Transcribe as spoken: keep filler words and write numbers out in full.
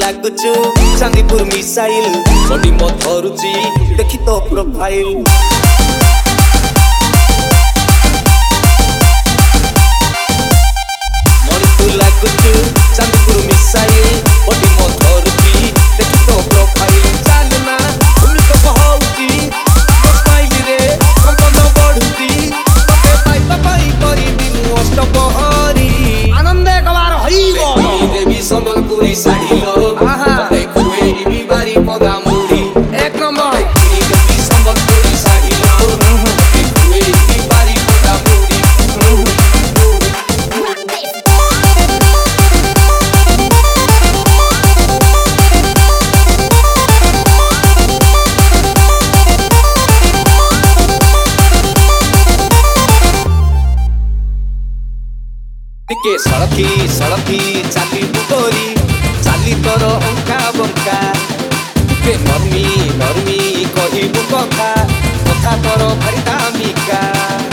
लागुचु Chandipur missile body मो धरुची देखी तो प्रोफाइल मोरी तू लागुचु चांदीपुर मिसाइल बॉडी मो धरुची देखी तो प्रोफाइल चालना भूमि तो बहउची स्माइल रे कंपन बढ़ुची तके पाई पाई करी दिन अष्टपहरी आनंद एकबार हईगो देवी संबलपुरी साड़ी लो देखुए भी बारी पगा मुड़ी एक नंबर देवी संबलपुरी साड़ी लो देखुए भी बारी पगा मुड़ी टिके सड़की सड़की चाली बुकोरी चाली तोर अंका बंका टिके नरमी नरमी कहिबु कथा कथा तोर भारी दामिका।